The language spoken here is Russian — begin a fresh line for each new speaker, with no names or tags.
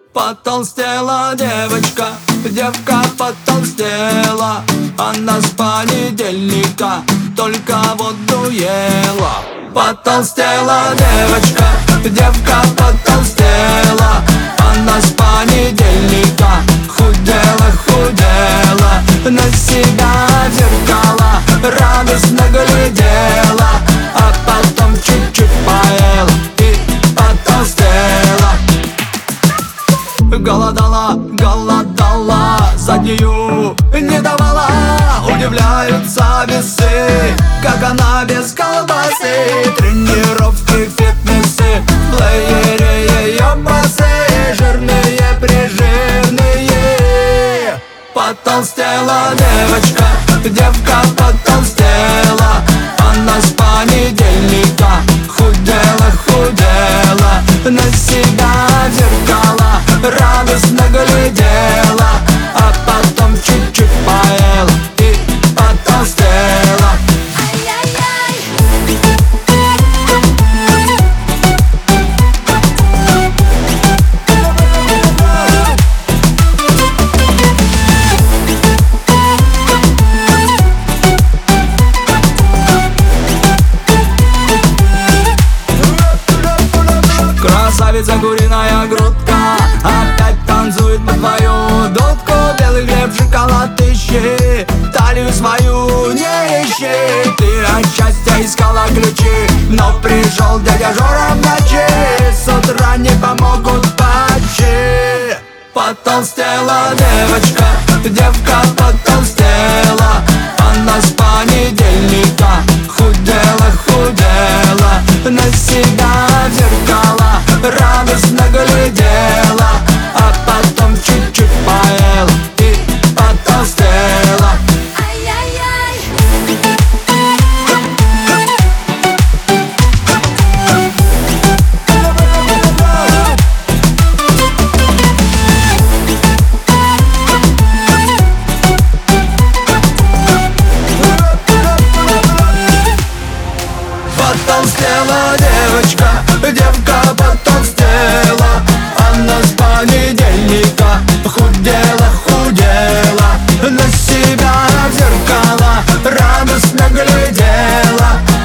Потолстела девочка, девка потолстела. Она с понедельника только воду ела. Потолстела девочка, девка потолстела. Она с понедельника худела, худела. На себя в зеркало радостно глядела, а потом чуть-чуть поела и потолстела. Голодала, голодала, заднюю не давала. Удивляются весы, как она без колбасы. Тренировки, фитнесы, в плеере ее басы. Жирные, прижирные. Потолстела девочка, девка потолстела. Она с понедельника худела, худела. На себя в зеркало радостно глядела, а потом чуть-чуть поела и потолстела. Красавица, куриная грудка опять танцует под твою дудку. Белый хлеб, шоколад ищи, талию свою не ищи. Ты от счастья искала ключи, но пришел дядя Жора в ночи. С утра не помогут патчи. Потолстела девочка, девка потолстела. Она с понедельника худела, худела. На себя в зеркало радостно глядела, а потом чуть-чуть поела и потолстела. Потолстела девочка, девка потолстела. Она с понедельника худела, худела. На себя в зеркало радостно глядела,